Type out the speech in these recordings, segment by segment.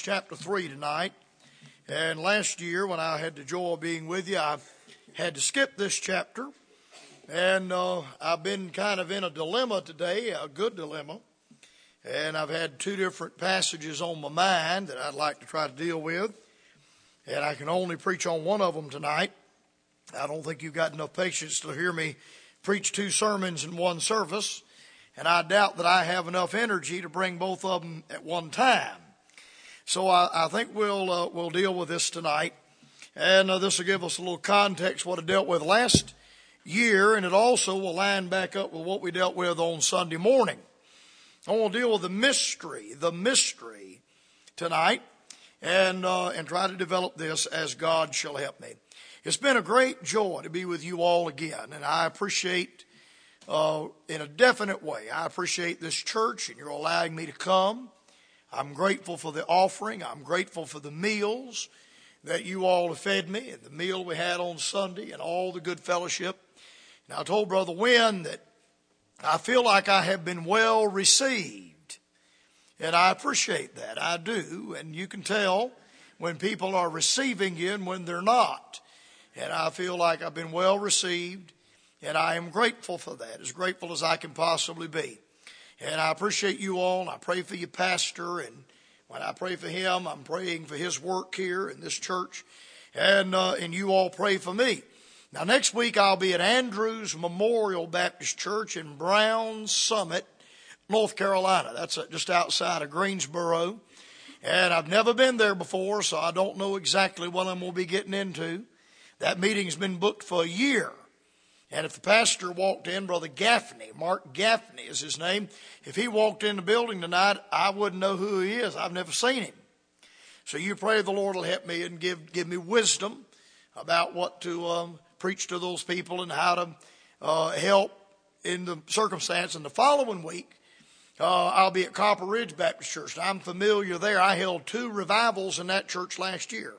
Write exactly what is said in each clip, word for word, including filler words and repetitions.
chapter three tonight. And last year when I had the joy of being with you, I had to skip this chapter. And uh, I've been kind of in a dilemma today, a good dilemma. And I've had two different passages on my mind that I'd like to try to deal with. And I can only preach on one of them tonight. I don't think you've got enough patience to hear me preach two sermons in one service. And I doubt that I have enough energy to bring both of them at one time. So I, I think we'll uh, we'll deal with this tonight. And uh, this will give us a little context what I dealt with last year. And it also will line back up with what we dealt with on Sunday morning. I want to deal with the mystery, the mystery tonight. And, uh, and try to develop this as God shall help me. It's been a great joy to be with you all again. And I appreciate Uh, in a definite way, I appreciate this church and you're allowing me to come. I'm grateful for the offering. I'm grateful for the meals that you all have fed me and the meal we had on Sunday and all the good fellowship. And I told Brother Wynn that I feel like I have been well received. And I appreciate that. I do. And you can tell when people are receiving you and when they're not. And I feel like I've been well received. And I am grateful for that, as grateful as I can possibly be. And I appreciate you all, and I pray for your pastor. And when I pray for him, I'm praying for his work here in this church. And uh, and you all pray for me. Now, next week I'll be at Andrews Memorial Baptist Church in Brown Summit, North Carolina. That's just outside of Greensboro. And I've never been there before, so I don't know exactly what I'm going to be getting into. That meeting's been booked for a year. And if the pastor walked in, Brother Gaffney, Mark Gaffney is his name, if he walked in the building tonight, I wouldn't know who he is. I've never seen him. So you pray the Lord will help me and give give me wisdom about what to um, preach to those people and how to uh, help in the circumstance. And the following week, uh, I'll be at Copper Ridge Baptist Church. Now, I'm familiar there. I held two revivals in that church last year.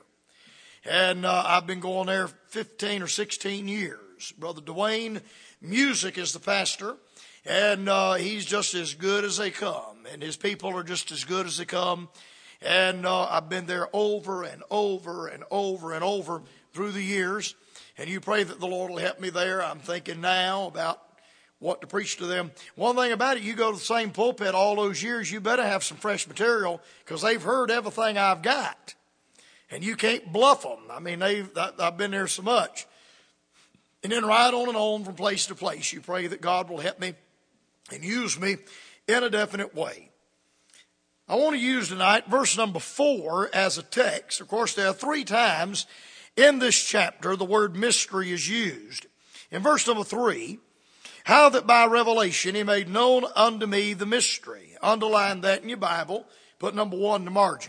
And uh, I've been going there fifteen or sixteen years. Brother Dwayne Music is the pastor, and uh, he's just as good as they come, and his people are just as good as they come. And uh, I've been there over and over and over and over through the years, and you pray that the Lord will help me there. I'm thinking now about what to preach to them. One thing about it, you go to the same pulpit all those years, you better have some fresh material because they've heard everything I've got, and you can't bluff them. I mean, they've I've been there so much. And then right on and on from place to place, you pray that God will help me and use me in a definite way. I want to use tonight verse number four as a text. Of course, there are three times in this chapter the word mystery is used. In verse number three, how that by revelation he made known unto me the mystery. Underline that in your Bible. Put number one in the margin.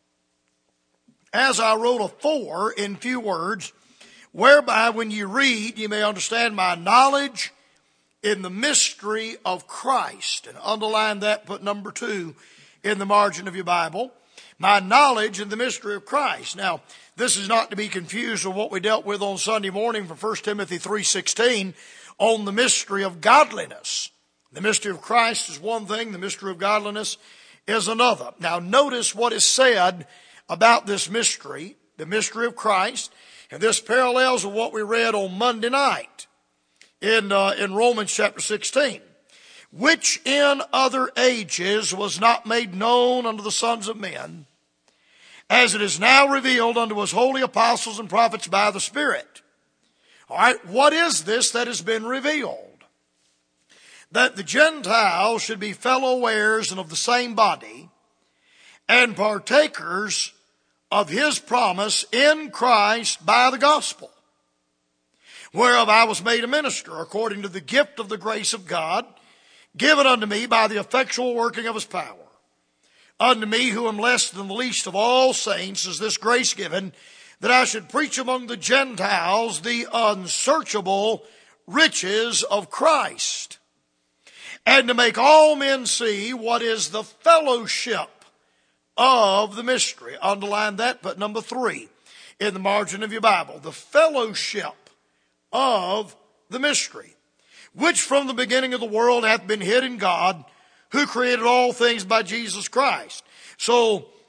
As I wrote a four in few words, whereby when you read, you may understand my knowledge in the mystery of Christ. And underline that, put number two in the margin of your Bible. My knowledge in the mystery of Christ. Now, this is not to be confused with what we dealt with on Sunday morning from First Timothy three sixteen on the mystery of godliness. The mystery of Christ is one thing, the mystery of godliness is another. Now, notice what is said about this mystery, the mystery of Christ. And this parallels with what we read on Monday night in uh, in Romans chapter sixteen. Which in other ages was not made known unto the sons of men, as it is now revealed unto his holy apostles and prophets by the Spirit. All right, what is this that has been revealed? That the Gentiles should be fellow heirs and of the same body, and partakers of his promise in Christ by the gospel, whereof I was made a minister according to the gift of the grace of God, given unto me by the effectual working of his power. Unto me, who am less than the least of all saints, is this grace given, that I should preach among the Gentiles the unsearchable riches of Christ, and to make all men see what is the fellowship of the mystery. Underline that, but number three in the margin of your Bible. The fellowship of the mystery, which from the beginning of the world hath been hid in God, who created all things by Jesus Christ. So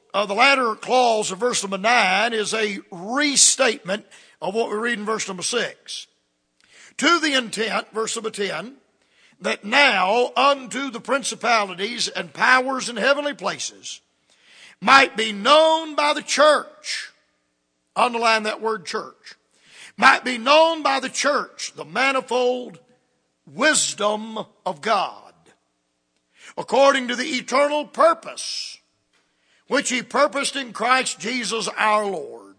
uh, the latter clause of verse number nine is a restatement of what we read in verse number six. To the intent, verse number ten, that now unto the principalities and powers in heavenly places might be known by the church. Underline that word church. Might be known by the church the manifold wisdom of God, according to the eternal purpose which he purposed in Christ Jesus our Lord.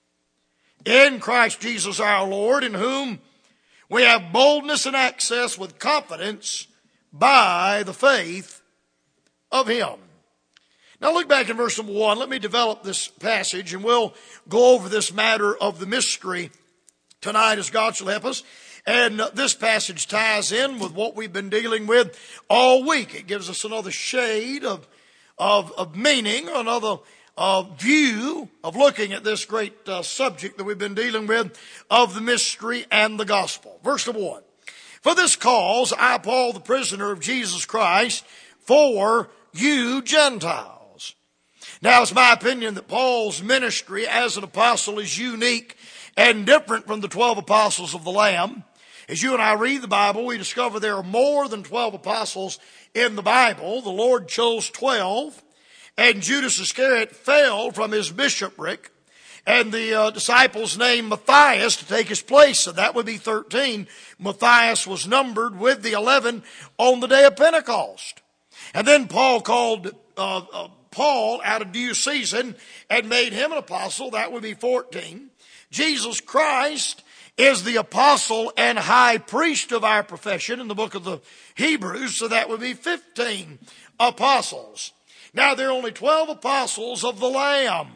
In Christ Jesus our Lord, in whom we have boldness and access with confidence by the faith of him. Now look back in verse number one. Let me develop this passage, and we'll go over this matter of the mystery tonight as God shall help us. And this passage ties in with what we've been dealing with all week. It gives us another shade of, of, of meaning, another uh, view of looking at this great uh, subject that we've been dealing with of the mystery and the gospel. Verse number one. For this cause I, Paul, the prisoner of Jesus Christ, for you Gentiles. Now it's my opinion that Paul's ministry as an apostle is unique and different from the twelve apostles of the Lamb. As you and I read the Bible, we discover there are more than twelve apostles in the Bible. The Lord chose twelve, and Judas Iscariot fell from his bishopric, and the uh, disciples named Matthias to take his place, so that would be thirteen. Matthias was numbered with the eleven on the day of Pentecost. And then Paul called uh, uh, Paul out of due season and made him an apostle. That would be fourteen. Jesus Christ is the apostle and high priest of our profession in the book of the Hebrews, so that would be fifteen apostles. Now there are only twelve apostles of the Lamb.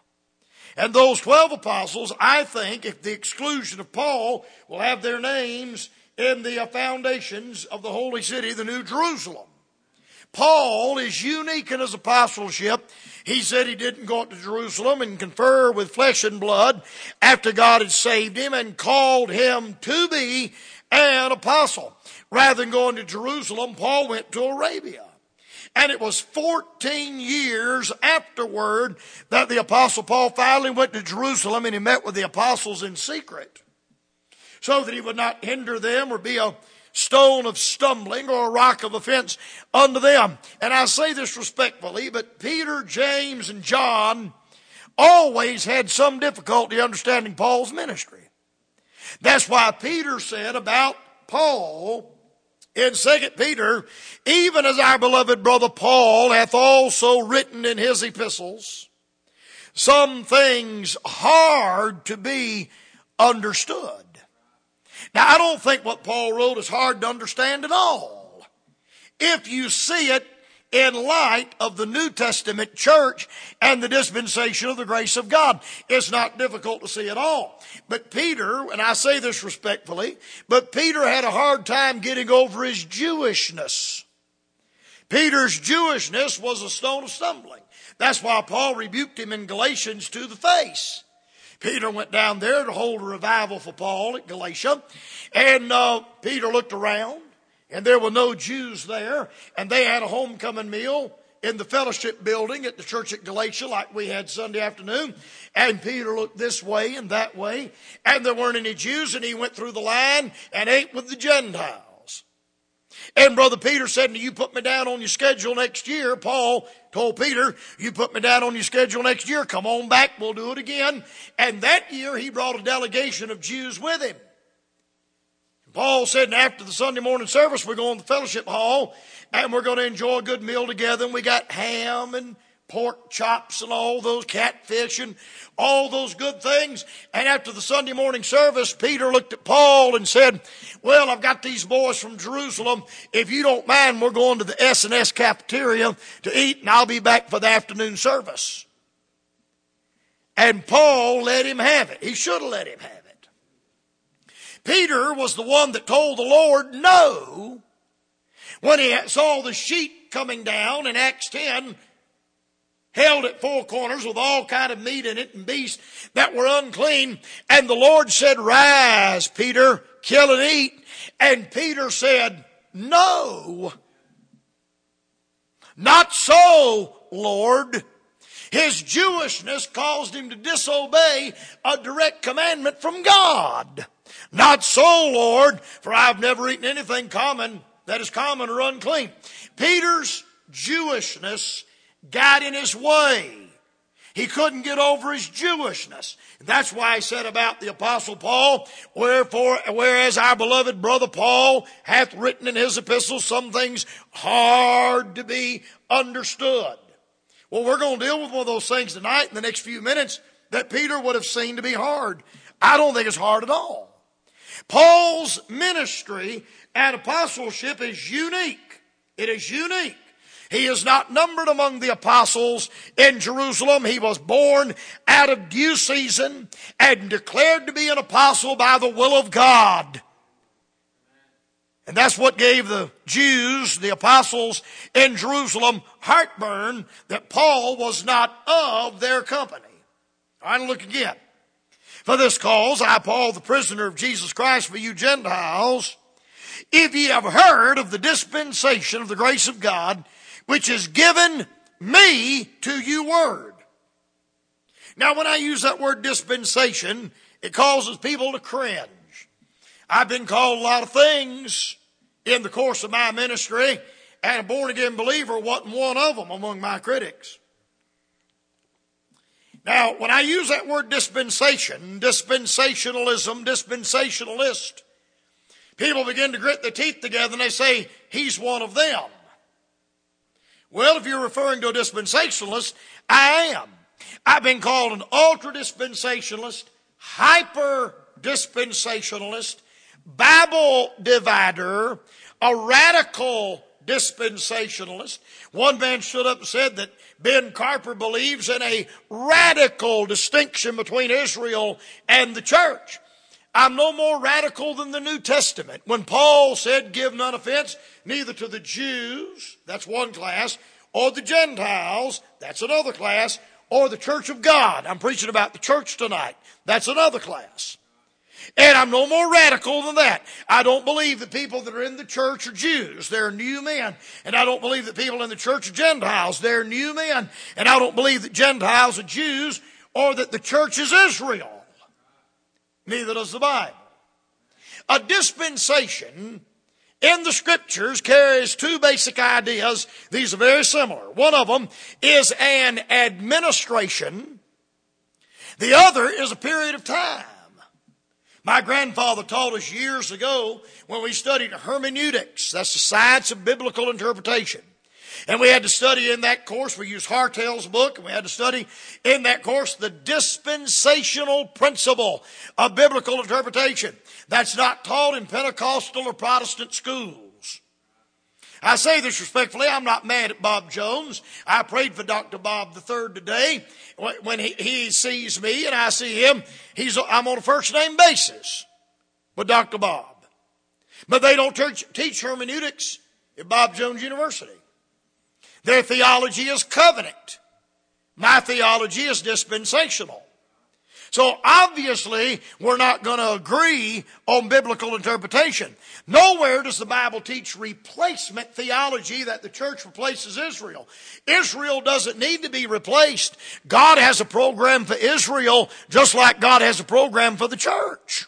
And those twelve apostles, I think, if the exclusion of Paul, will have their names in the foundations of the holy city, the New Jerusalem. Paul is unique in his apostleship. He said he didn't go up to Jerusalem and confer with flesh and blood after God had saved him and called him to be an apostle. Rather than going to Jerusalem, Paul went to Arabia. And it was fourteen years afterward that the apostle Paul finally went to Jerusalem, and he met with the apostles in secret so that he would not hinder them or be a stone of stumbling or a rock of offense unto them. And I say this respectfully, but Peter, James, and John always had some difficulty understanding Paul's ministry. That's why Peter said about Paul in Second Peter, even as our beloved brother Paul hath also written in his epistles some things hard to be understood. Now, I don't think what Paul wrote is hard to understand at all, if you see it in light of the New Testament church and the dispensation of the grace of God. It's not difficult to see at all. But Peter, and I say this respectfully, but Peter had a hard time getting over his Jewishness. Peter's Jewishness was a stone of stumbling. That's why Paul rebuked him in Galatians to the face. Peter went down there to hold a revival for Paul at Galatia. And uh, Peter looked around, and there were no Jews there. And they had a homecoming meal in the fellowship building at the church at Galatia like we had Sunday afternoon. And Peter looked this way and that way, and there weren't any Jews. And he went through the line and ate with the Gentiles. And Brother Peter said, you put me down on your schedule next year. Paul told Peter, you put me down on your schedule next year. Come on back, we'll do it again. And that year he brought a delegation of Jews with him. Paul said, after the Sunday morning service, we're going to the fellowship hall and we're going to enjoy a good meal together. And we got ham and pork chops and all those catfish and all those good things. And after the Sunday morning service, Peter looked at Paul and said, well, I've got these boys from Jerusalem. If you don't mind, we're going to the S and S cafeteria to eat, and I'll be back for the afternoon service. And Paul let him have it. He should have let him have it. Peter was the one that told the Lord no when he saw the sheet coming down in Acts ten, held at four corners with all kind of meat in it and beasts that were unclean. And the Lord said, rise, Peter, kill and eat. And Peter said, no, not so, Lord. His Jewishness caused him to disobey a direct commandment from God. Not so, Lord, for I've never eaten anything common that is common or unclean. Peter's Jewishness got in his way. He couldn't get over his Jewishness. That's why he said about the Apostle Paul, Wherefore, whereas our beloved brother Paul hath written in his epistles some things hard to be understood. Well, we're going to deal with one of those things tonight in the next few minutes that Peter would have seen to be hard. I don't think it's hard at all. Paul's ministry and apostleship is unique. It is unique. He is not numbered among the apostles in Jerusalem. He was born out of due season and declared to be an apostle by the will of God. And that's what gave the Jews, the apostles in Jerusalem, heartburn that Paul was not of their company. All right, look again. For this cause, I, Paul, the prisoner of Jesus Christ for you Gentiles, if ye have heard of the dispensation of the grace of God, which is given me to you word. Now, when I use that word dispensation, it causes people to cringe. I've been called a lot of things in the course of my ministry, and a born-again believer wasn't one of them among my critics. Now, when I use that word dispensation, dispensationalism, dispensationalist, people begin to grit their teeth together and they say, he's one of them. Well, if you're referring to a dispensationalist, I am. I've been called an ultra-dispensationalist, hyper-dispensationalist, Bible divider, a radical dispensationalist. One man stood up and said that Ben Carper believes in a radical distinction between Israel and the church. I'm no more radical than the New Testament. When Paul said, give none offense, neither to the Jews, that's one class, or the Gentiles, that's another class, or the church of God. I'm preaching about the church tonight. That's another class. And I'm no more radical than that. I don't believe that people that are in the church are Jews. They're new men. And I don't believe that people in the church are Gentiles. They're new men. And I don't believe that Gentiles are Jews or that the church is Israel. Neither does the Bible. A dispensation in the Scriptures carries two basic ideas. These are very similar. One of them is an administration. The other is a period of time. My grandfather taught us years ago when we studied hermeneutics. That's the science of biblical interpretation. And we had to study in that course, we used Hartel's book, and we had to study in that course the dispensational principle of biblical interpretation. That's not taught in Pentecostal or Protestant schools. I say this respectfully, I'm not mad at Bob Jones. I prayed for Doctor Bob the third today. When he, he sees me and I see him, he's, I'm on a first name basis with Doctor Bob. But they don't teach, teach hermeneutics at Bob Jones University. Their theology is covenant. My theology is dispensational. So obviously, we're not going to agree on biblical interpretation. Nowhere does the Bible teach replacement theology that the church replaces Israel. Israel doesn't need to be replaced. God has a program for Israel just like God has a program for the church.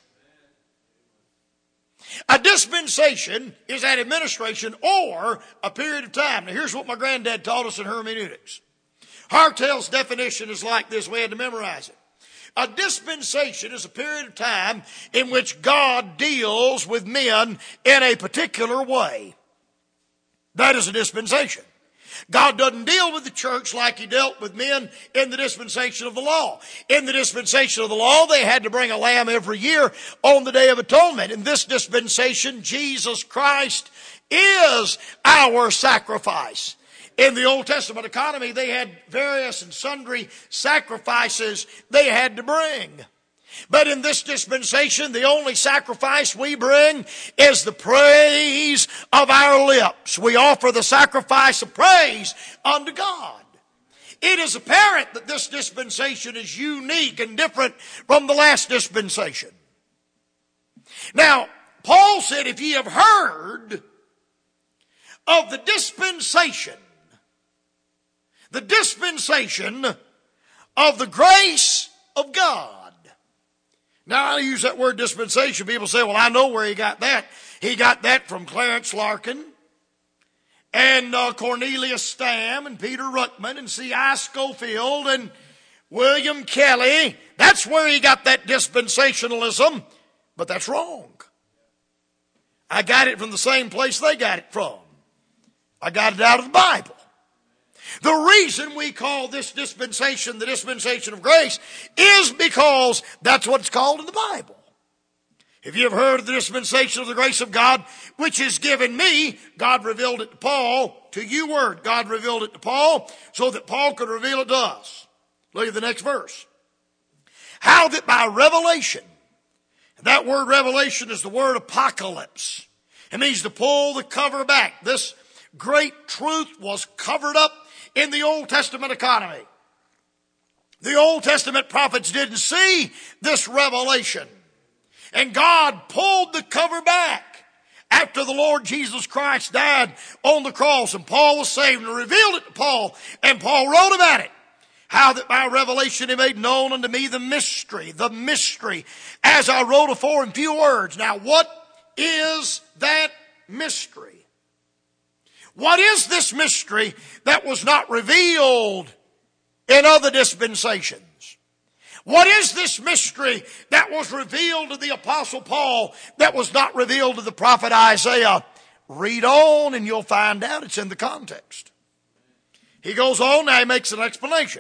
A dispensation is an administration or a period of time. Now here's what my granddad taught us in hermeneutics. Hartel's definition is like this. We had to memorize it. A dispensation is a period of time in which God deals with men in a particular way. That is a dispensation. God doesn't deal with the church like he dealt with men in the dispensation of the law. In the dispensation of the law, they had to bring a lamb every year on the Day of Atonement. In this dispensation, Jesus Christ is our sacrifice. In the Old Testament economy, they had various and sundry sacrifices they had to bring. But in this dispensation, the only sacrifice we bring is the praise of our lips. We offer the sacrifice of praise unto God. It is apparent that this dispensation is unique and different from the last dispensation. Now, Paul said, if ye have heard of the dispensation, the dispensation of the grace of God. Now, I use that word dispensation. People say, well, I know where he got that. He got that from Clarence Larkin and uh, Cornelius Stam and Peter Ruckman and C I Scofield and William Kelly. That's where he got that dispensationalism. But that's wrong. I got it from the same place they got it from. I got it out of the Bible. The reason we call this dispensation the dispensation of grace is because that's what it's called in the Bible. Have you ever heard of the dispensation of the grace of God, which is given me? God revealed it to Paul, to you word. God revealed it to Paul so that Paul could reveal it to us. Look at the next verse. How that by revelation, that word revelation is the word apocalypse. It means to pull the cover back. This great truth was covered up in the Old Testament economy. The Old Testament prophets didn't see this revelation. And God pulled the cover back after the Lord Jesus Christ died on the cross. And Paul was saved and revealed it to Paul. And Paul wrote about it. How that by revelation he made known unto me the mystery, the mystery, as I wrote afore in few words. Now, what is that mystery? What is this mystery that was not revealed in other dispensations? What is this mystery that was revealed to the Apostle Paul that was not revealed to the prophet Isaiah? Read on and you'll find out. It's in the context. He goes on, now he makes an explanation.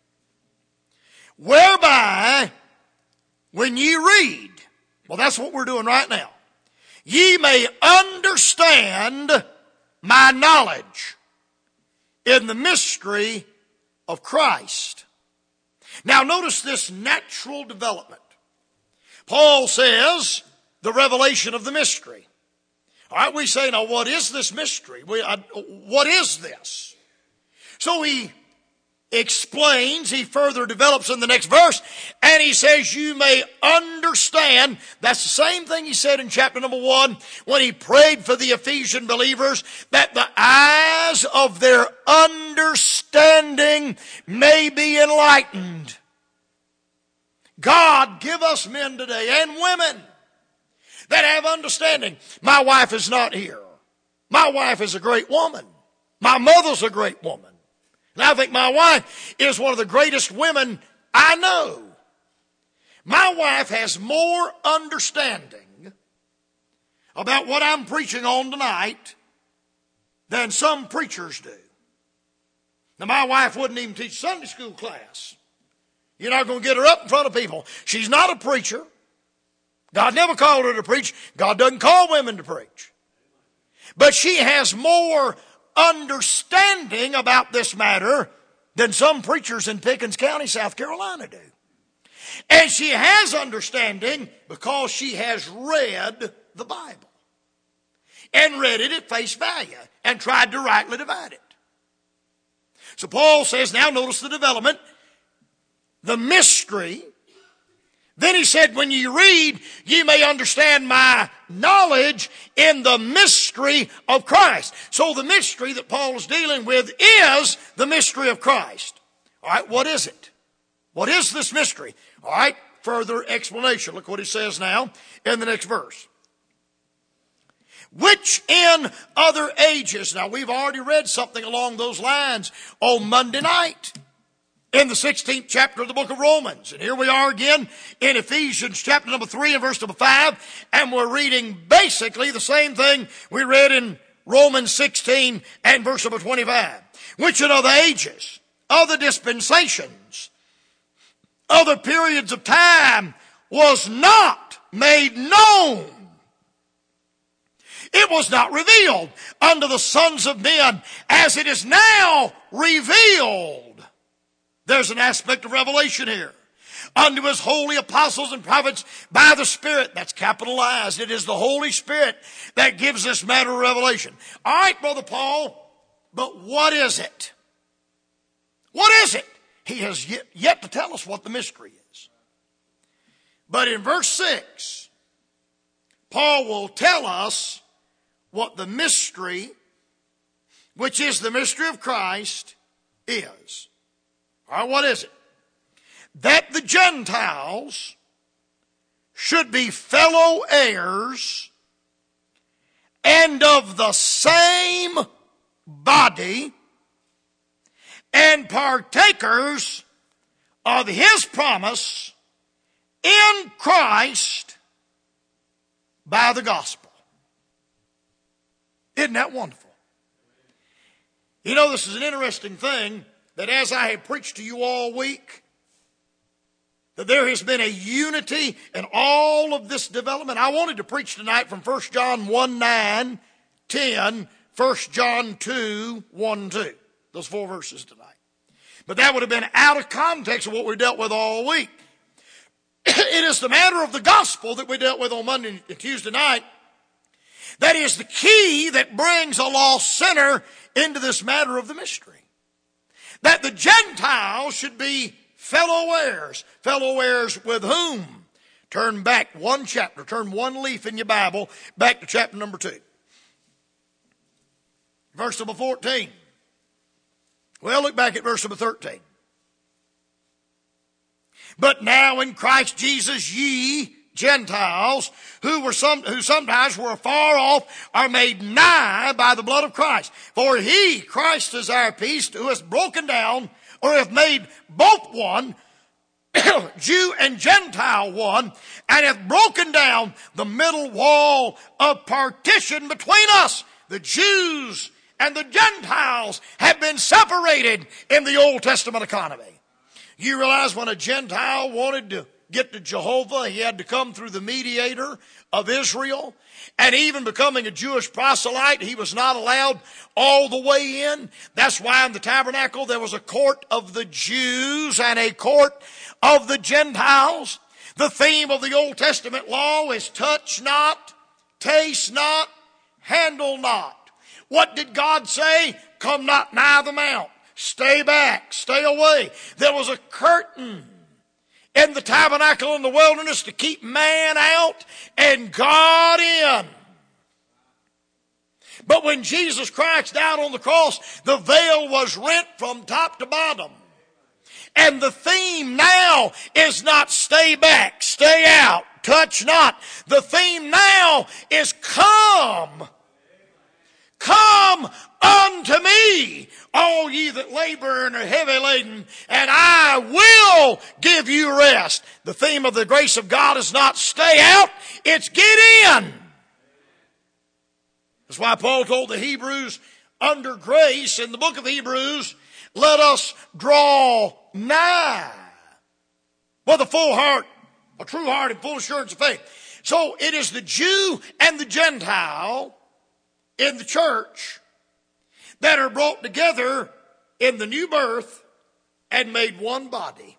Whereby, when ye read, well, that's what we're doing right now, ye may understand my knowledge in the mystery of Christ. Now, notice this natural development. Paul says the revelation of the mystery. All right, we say, now, what is this mystery? We, uh, what is this? So he explains, he further develops in the next verse, and he says, you may understand. That's the same thing he said in chapter number one when he prayed for the Ephesian believers, that the eyes of their understanding may be enlightened. God, give us men today and women that have understanding. My wife is not here. My wife is a great woman. My mother's a great woman. And I think my wife is one of the greatest women I know. My wife has more understanding about what I'm preaching on tonight than some preachers do. Now, my wife wouldn't even teach Sunday school class. You're not going to get her up in front of people. She's not a preacher. God never called her to preach. God doesn't call women to preach. But she has more understanding about this matter than some preachers in Pickens County, South Carolina do. And she has understanding because she has read the Bible and read it at face value and tried to rightly divide it. So Paul says, now notice the development, the mystery. Then he said, when you read, ye may understand my knowledge in the mystery of Christ. So the mystery that Paul is dealing with is the mystery of Christ. All right, what is it? What is this mystery? All right, further explanation. Look what he says now in the next verse. Which in other ages, now we've already read something along those lines on Monday night in the sixteenth chapter of the book of Romans. And here we are again in Ephesians chapter number three and verse number five. And we're reading basically the same thing we read in Romans sixteen and verse number twenty-five. Which in other ages, other dispensations, other periods of time was not made known. It was not revealed unto the sons of men as it is now revealed. There's an aspect of revelation here. Unto his holy apostles and prophets by the Spirit. That's capitalized. It is the Holy Spirit that gives this matter of revelation. All right, Brother Paul, but what is it? What is it? He has yet, yet to tell us what the mystery is. But in verse six, Paul will tell us what the mystery, which is the mystery of Christ, is. All right, what is it? the Gentiles should be fellow heirs and of the same body and partakers of his promise in Christ by the gospel. Isn't that wonderful? You know, this is an interesting thing, that as I have preached to you all week, that there has been a unity in all of this development. I wanted to preach tonight from First John one, nine, ten, First John two, one, two. Those four verses tonight. But that would have been out of context of what we dealt with all week. It is the matter of the gospel that we dealt with on Monday and Tuesday night that is the key that brings a lost sinner into this matter of the mystery. That the Gentiles should be fellow heirs. Fellow heirs with whom? Turn back one chapter, turn one leaf in your Bible, back to chapter number two. Verse number fourteen. Well, look back at verse number thirteen. But now in Christ Jesus ye Gentiles, who were some, who sometimes were afar off, are made nigh by the blood of Christ. For he, Christ is our peace, who has broken down, or hath made both one, Jew and Gentile one, and hath broken down the middle wall of partition between us. The Jews and the Gentiles have been separated in the Old Testament economy. You realize when a Gentile wanted to get to Jehovah, he had to come through the mediator of Israel. And even becoming a Jewish proselyte, he was not allowed all the way in. That's why in the tabernacle there was a court of the Jews and a court of the Gentiles. The theme of the Old Testament law is touch not, taste not, handle not. What did God say? Come not nigh the mount. Stay back. Stay away. There was a curtain in the tabernacle in the wilderness to keep man out and God in. But when Jesus Christ died on the cross, the veil was rent from top to bottom. And the theme now is not stay back, stay out, touch not. The theme now is come. Come unto me, all ye that labor and are heavy laden, and I will give you rest. The theme of the grace of God is not stay out, it's get in. That's why Paul told the Hebrews under grace in the book of Hebrews, let us draw nigh with a full heart, a true heart and full assurance of faith. So it is the Jew and the Gentile in the church that are brought together in the new birth and made one body.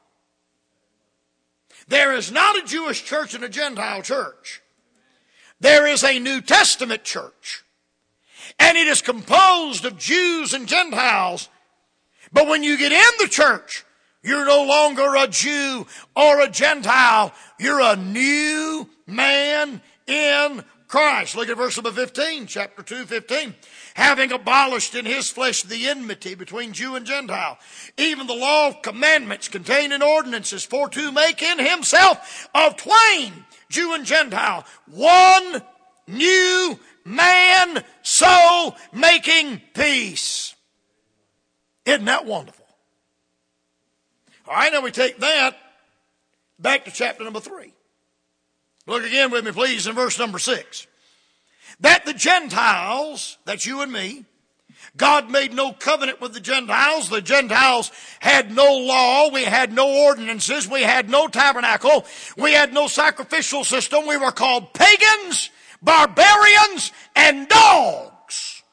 There is not a Jewish church and a Gentile church. There is a New Testament church. And it is composed of Jews and Gentiles. But when you get in the church, you're no longer a Jew or a Gentile. You're a new man in Christ. Look at verse number fifteen, chapter two, fifteen. Having abolished in his flesh the enmity between Jew and Gentile, even the law of commandments contained in ordinances, for to make in himself of twain, Jew and Gentile, one new man, so making peace. Isn't that wonderful? All right, now we take that back to chapter number three. Look again with me, please, in verse number six. That the Gentiles, that's you and me, God made no covenant with the Gentiles. The Gentiles had no law. We had no ordinances. We had no tabernacle. We had no sacrificial system. We were called pagans, barbarians, and dogs.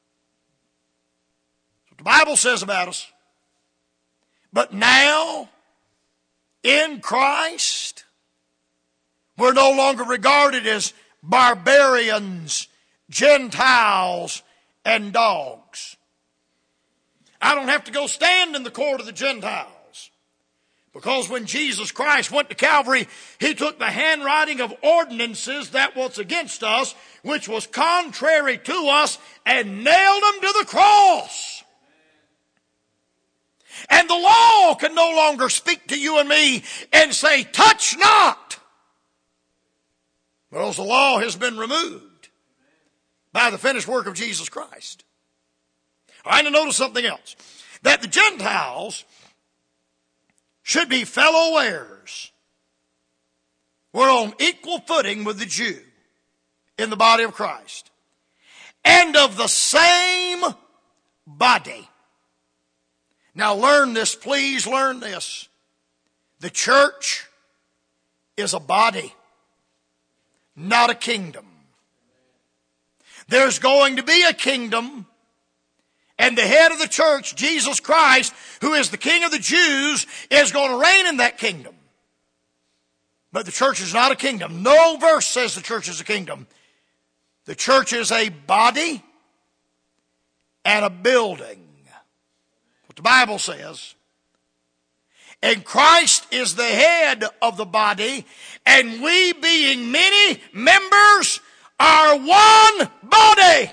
That's what the Bible says about us. But now, in Christ, we're no longer regarded as barbarians, Gentiles, and dogs. I don't have to go stand in the court of the Gentiles. Because when Jesus Christ went to Calvary, he took the handwriting of ordinances that was against us, which was contrary to us, and nailed them to the cross. And the law can no longer speak to you and me and say, touch not. Because the law has been removed by the finished work of Jesus Christ. All right, now notice something else. That the Gentiles should be fellow heirs. We're on equal footing with the Jew in the body of Christ. And of the same body. Now learn this, please learn this. The church is a body, not a kingdom. There's going to be a kingdom, and the head of the church, Jesus Christ, who is the King of the Jews, is going to reign in that kingdom. But the church is not a kingdom. No verse says the church is a kingdom. The church is a body and a building. What the Bible says. And Christ is the head of the body, and we being many members are one body.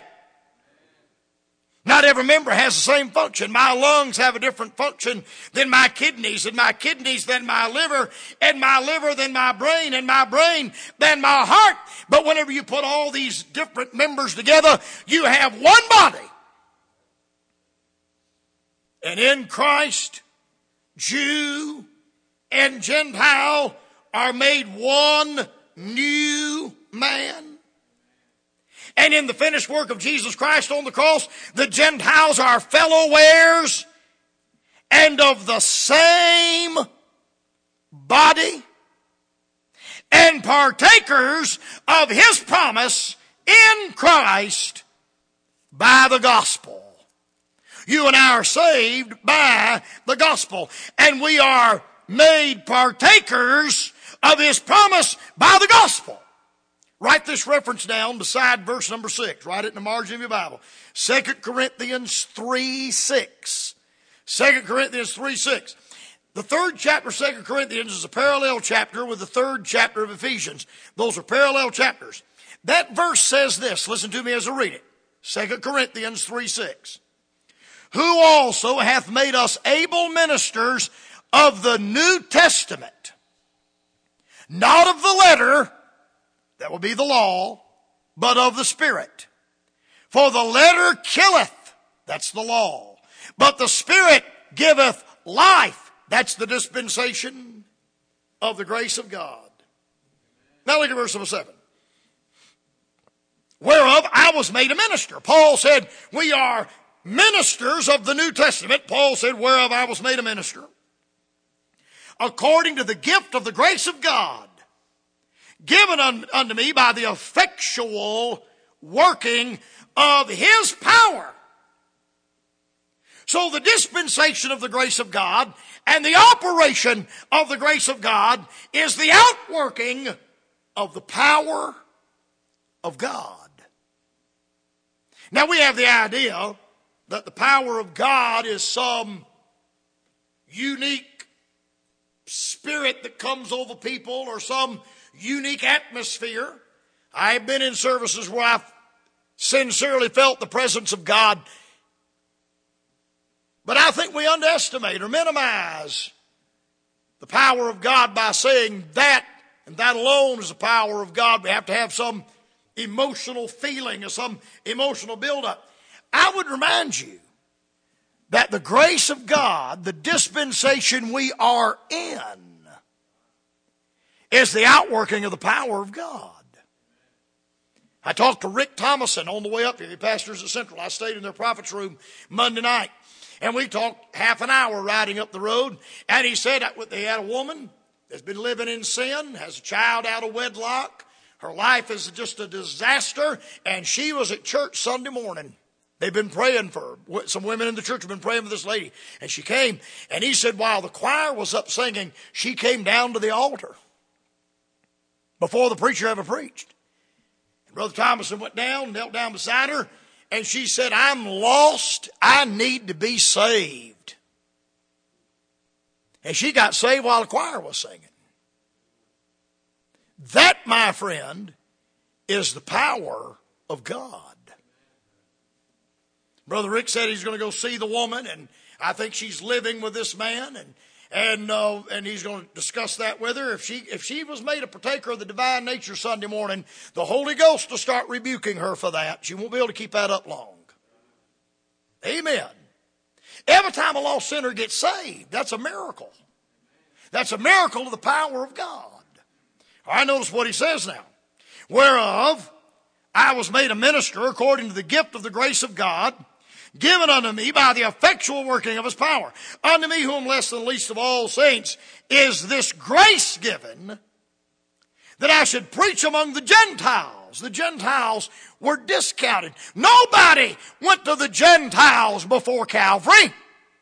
Not every member has the same function. My lungs have a different function than my kidneys, and my kidneys than my liver, and my liver than my brain, and my brain than my heart. But whenever you put all these different members together, you have one body. And in Christ, Jew and Gentile are made one new man. And in the finished work of Jesus Christ on the cross, the Gentiles are fellow heirs and of the same body and partakers of his promise in Christ by the gospel. You and I are saved by the gospel, and we are made partakers of his promise by the gospel. Write this reference down beside verse number six. Write it in the margin of your Bible. Second Corinthians three six. Second Corinthians three six. The third chapter of Second Corinthians is a parallel chapter with the third chapter of Ephesians. Those are parallel chapters. That verse says this. Listen to me as I read it. Second Corinthians three six. Who also hath made us able ministers of the New Testament, not of the letter, that will be the law, but of the Spirit. For the letter killeth, that's the law, but the Spirit giveth life, that's the dispensation of the grace of God. Now look at verse number seven. Whereof I was made a minister. Paul said, we are ministers of the New Testament. Paul said, whereof I was made a minister, according to the gift of the grace of God, given unto me by the effectual working of his power. So the dispensation of the grace of God and the operation of the grace of God is the outworking of the power of God. Now we have the idea that the power of God is some unique spirit that comes over people or some unique atmosphere. I've been in services where I've sincerely felt the presence of God. But I think we underestimate or minimize the power of God by saying that, and that alone is the power of God. We have to have some emotional feeling or some emotional buildup. I would remind you that the grace of God, the dispensation we are in, is the outworking of the power of God. I talked to Rick Thomason on the way up here. He pastors at Central. I stayed in their prophet's room Monday night. And we talked half an hour riding up the road. And he said that they had a woman that's been living in sin, has a child out of wedlock. Her life is just a disaster. And she was at church Sunday morning. They've been praying for her. Some women in the church have been praying for this lady. And she came. And he said while the choir was up singing, she came down to the altar before the preacher ever preached. And Brother Thomason went down, knelt down beside her. And she said, I'm lost. I need to be saved. And she got saved while the choir was singing. That, my friend, is the power of God. Brother Rick said he's going to go see the woman, and I think she's living with this man, and and uh, and he's going to discuss that with her. If she if she was made a partaker of the divine nature Sunday morning, the Holy Ghost will start rebuking her for that. She won't be able to keep that up long. Amen. Every time a lost sinner gets saved, that's a miracle. That's a miracle of the power of God. All right, notice what he says now. Whereof I was made a minister according to the gift of the grace of God, given unto me by the effectual working of his power. Unto me, whom less than the least of all saints, is this grace given, that I should preach among the Gentiles. The Gentiles were discounted. Nobody went to the Gentiles before Calvary.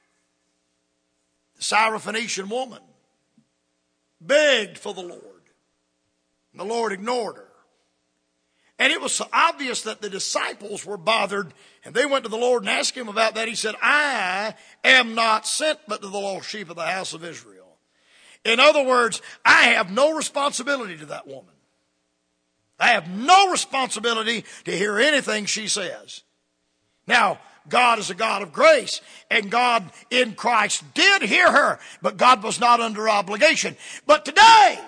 The Syrophoenician woman begged for the Lord. And the Lord ignored her. And it was so obvious that the disciples were bothered, and they went to the Lord and asked him about that. He said, I am not sent but to the lost sheep of the house of Israel. In other words, I have no responsibility to that woman. I have no responsibility to hear anything she says. Now, God is a God of grace, and God in Christ did hear her, but God was not under obligation. But today,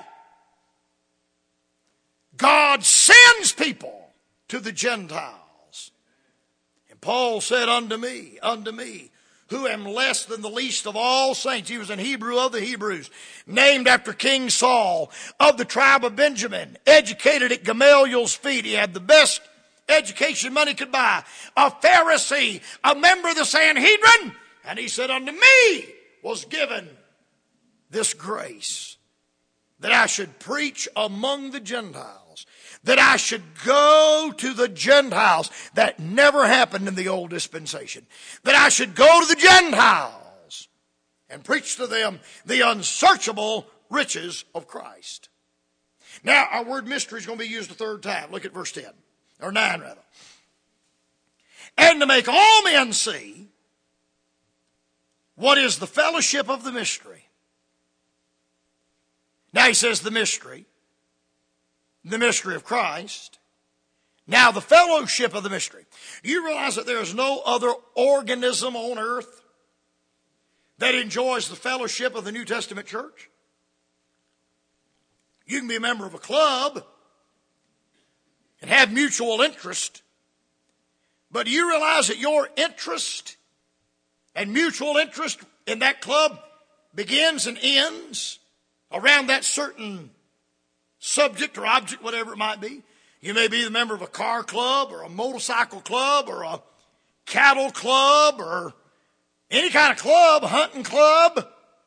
God sends people to the Gentiles. And Paul said unto me, unto me, who am less than the least of all saints. He was an Hebrew of the Hebrews, named after King Saul, of the tribe of Benjamin, educated at Gamaliel's feet. He had the best education money could buy. A Pharisee, a member of the Sanhedrin. And he said, unto me was given this grace, that I should preach among the Gentiles, that I should go to the Gentiles. That never happened in the old dispensation. That I should go to the Gentiles and preach to them the unsearchable riches of Christ. Now, our word mystery is going to be used a third time. Look at verse ten, or nine rather. And to make all men see what is the fellowship of the mystery. Now he says the mystery, the mystery of Christ. Now the fellowship of the mystery. Do you realize that there is no other organism on earth that enjoys the fellowship of the New Testament church? You can be a member of a club and have mutual interest, but do you realize that your interest and mutual interest in that club begins and ends around that certain subject or object, whatever it might be? You may be the member of a car club or a motorcycle club or a cattle club or any kind of club, hunting club.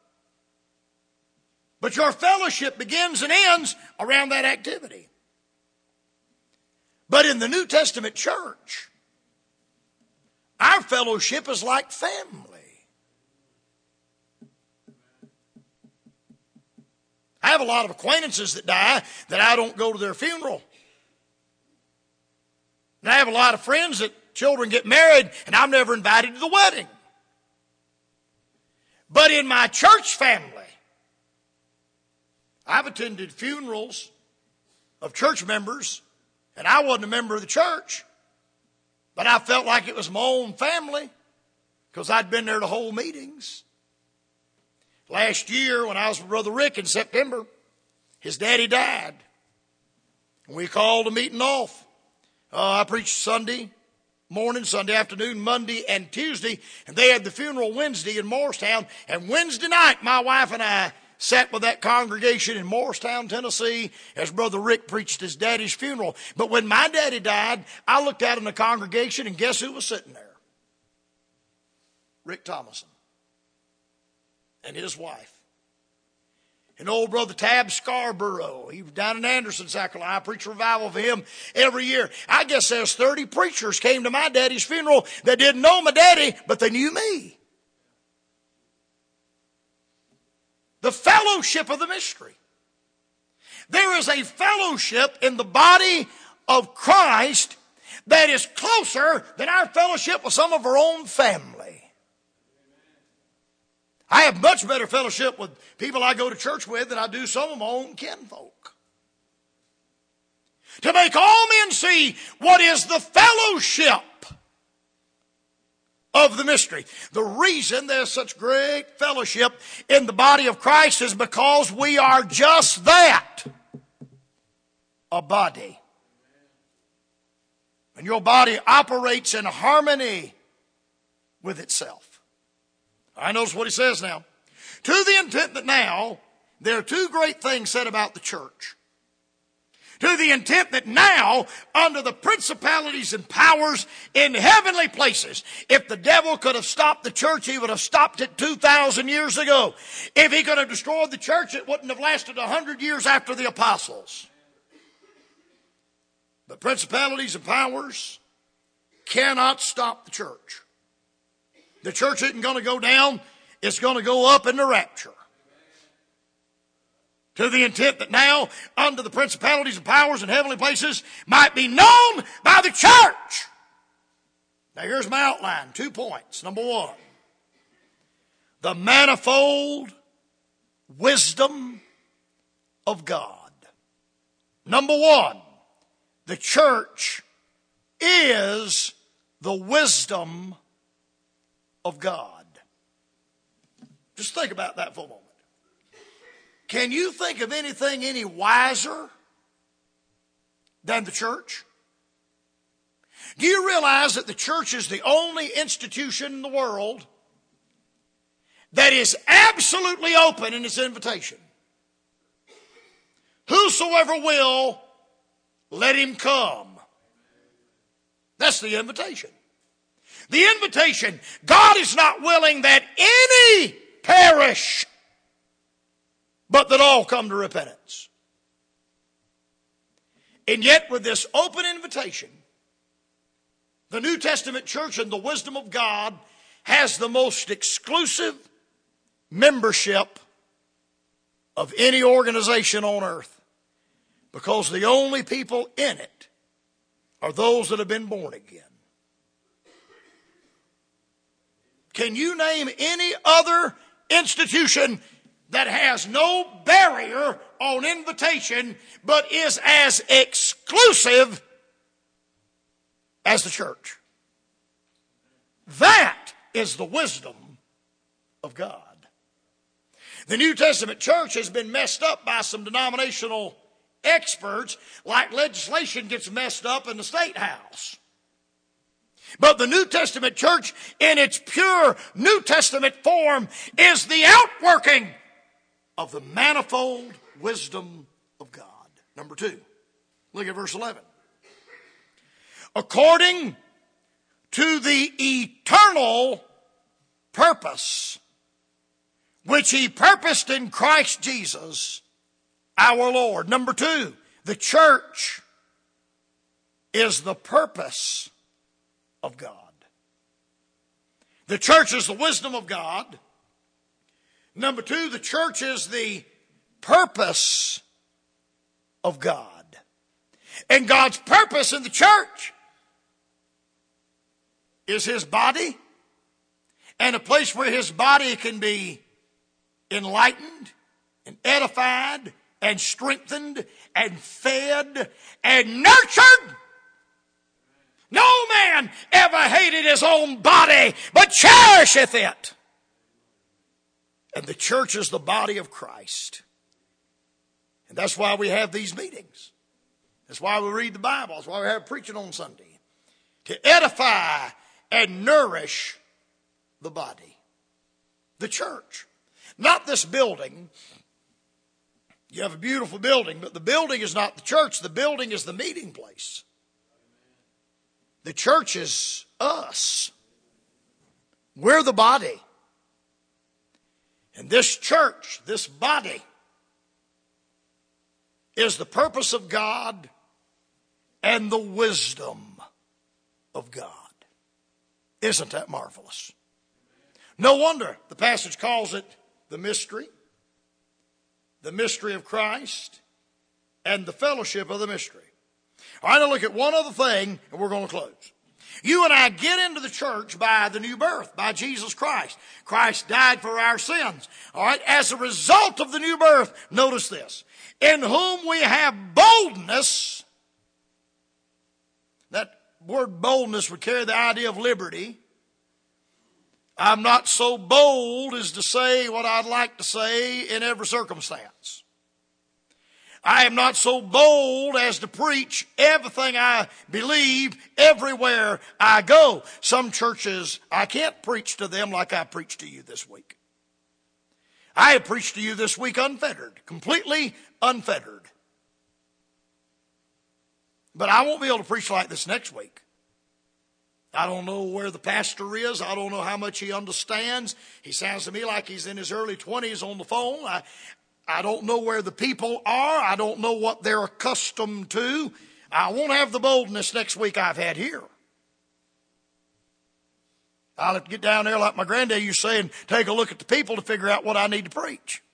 But your fellowship begins and ends around that activity. But in the New Testament church, our fellowship is like family. I have a lot of acquaintances that die that I don't go to their funeral. And I have a lot of friends that children get married and I'm never invited to the wedding. But in my church family, I've attended funerals of church members, and I wasn't a member of the church, but I felt like it was my own family because I'd been there to hold meetings. Last year, when I was with Brother Rick in September, his daddy died. We called a meeting off. Uh, I preached Sunday morning, Sunday afternoon, Monday, and Tuesday, and they had the funeral Wednesday in Morristown. And Wednesday night, my wife and I sat with that congregation in Morristown, Tennessee, as Brother Rick preached his daddy's funeral. But when my daddy died, I looked out in the congregation, and guess who was sitting there? Rick Thomason and his wife. And old Brother Tab Scarborough, he was down in Anderson, South Carolina. I preach revival for him every year. I guess there's thirty preachers came to my daddy's funeral that didn't know my daddy, but they knew me. The fellowship of the mystery. There is a fellowship in the body of Christ that is closer than our fellowship with some of our own family. I have much better fellowship with people I go to church with than I do some of my own kinfolk. To make all men see what is the fellowship of the mystery. The reason there's such great fellowship in the body of Christ is because we are just that, a body. And your body operates in harmony with itself. I notice what he says now. To the intent that now there are two great things said about the church. To the intent that now, under the principalities and powers in heavenly places, if the devil could have stopped the church, he would have stopped it two thousand years ago. If he could have destroyed the church, it wouldn't have lasted one hundred years after the apostles. But principalities and powers cannot stop the church. The church isn't going to go down, it's going to go up in the rapture. To the intent that now, under the principalities and powers in heavenly places, might be known by the church. Now here's my outline. Two points. Number one, the manifold wisdom of God. Number one, the church is the wisdom of God. Just think about that for a moment. Can you think of anything any wiser than the church? Do you realize that the church is the only institution in the world that is absolutely open in its invitation? Whosoever will, let him come. That's the invitation. The invitation, God is not willing that any perish, but that all come to repentance. And yet with this open invitation, the New Testament church and the wisdom of God has the most exclusive membership of any organization on earth, because the only people in it are those that have been born again. Can you name any other institution that has no barrier on invitation, but is as exclusive as the church? That is the wisdom of God. The New Testament church has been messed up by some denominational experts, like legislation gets messed up in the State House. But the New Testament church, in its pure New Testament form, is the outworking of the manifold wisdom of God. Number two, look at verse eleven. According to the eternal purpose which he purposed in Christ Jesus our Lord. Number two, the church is the purpose of God. The church is the wisdom of God. Number two, the church is the purpose of God. And God's purpose in the church is his body, and a place where his body can be enlightened and edified and strengthened and fed and nurtured. No man ever hated his own body, but cherisheth it. And the church is the body of Christ. And that's why we have these meetings. That's why we read the Bible. That's why we have preaching on Sunday. To edify and nourish the body. The church. Not this building. You have a beautiful building, but the building is not the church. The building is the meeting place. The church is us. We're the body. And this church, this body, is the purpose of God and the wisdom of God. Isn't that marvelous? No wonder the passage calls it the mystery, the mystery of Christ, and the fellowship of the mystery. All right, now look at one other thing, and we're going to close. You and I get into the church by the new birth, by Jesus Christ. Christ died for our sins. All right, as a result of the new birth, notice this. In whom we have boldness. That word boldness would carry the idea of liberty. I'm not so bold as to say what I'd like to say in every circumstance. I am not so bold as to preach everything I believe everywhere I go. Some churches, I can't preach to them like I preached to you this week. I have preached to you this week unfettered, completely unfettered. But I won't be able to preach like this next week. I don't know where the pastor is. I don't know how much he understands. He sounds to me like he's in his early twenties on the phone. I, I don't know where the people are. I don't know what they're accustomed to. I won't have the boldness next week I've had here. I'll have to get down there like my granddad used to say and take a look at the people to figure out what I need to preach.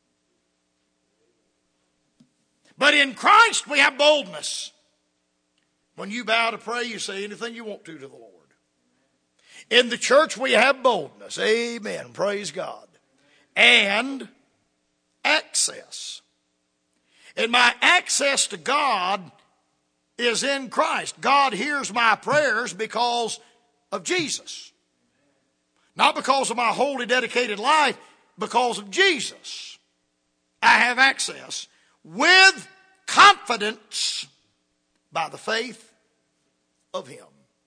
But in Christ we have boldness. When you bow to pray, you say anything you want to to the Lord. In the church, we have boldness. Amen. Praise God. And access. And my access to God is in Christ. God hears my prayers because of Jesus. Not because of my holy, dedicated life, because of Jesus. I have access with confidence by the faith of Him.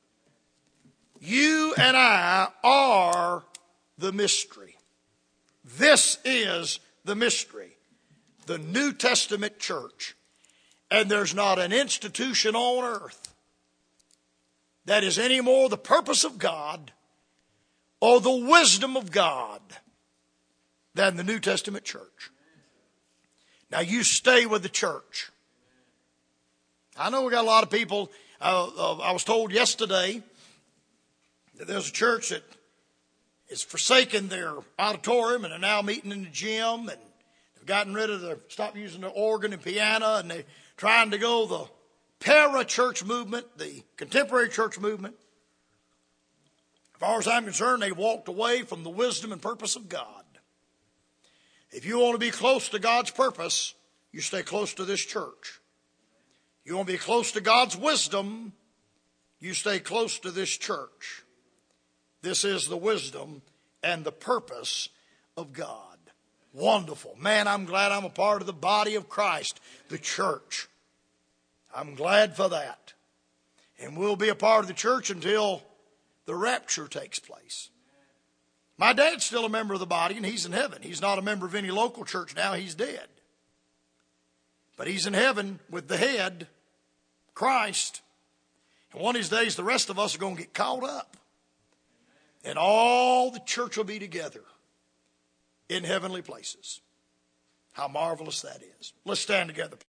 You and I are the mystery. This is the mystery. The New Testament church. And there's not an institution on earth that is any more the purpose of God or the wisdom of God than the New Testament church. Now you stay with the church. I know we got a lot of people. Uh, uh, I was told yesterday that there's a church that has forsaken their auditorium and are now meeting in the gym, and they've gotten rid of the, stopped using the organ and piano, and they're trying to go the para-church movement, the contemporary church movement. As far as I'm concerned, they walked away from the wisdom and purpose of God. If you want to be close to God's purpose, you stay close to this church. You want to be close to God's wisdom, you stay close to this church. This is the wisdom and the purpose of God. Wonderful. Man, I'm glad I'm a part of the body of Christ, the church. I'm glad for that. And we'll be a part of the church until the rapture takes place. My dad's still a member of the body, and he's in heaven. He's not a member of any local church now. He's dead. But he's in heaven with the head, Christ. And one of these days, the rest of us are going to get caught up. And all the church will be together in heavenly places. How marvelous that is. Let's stand together.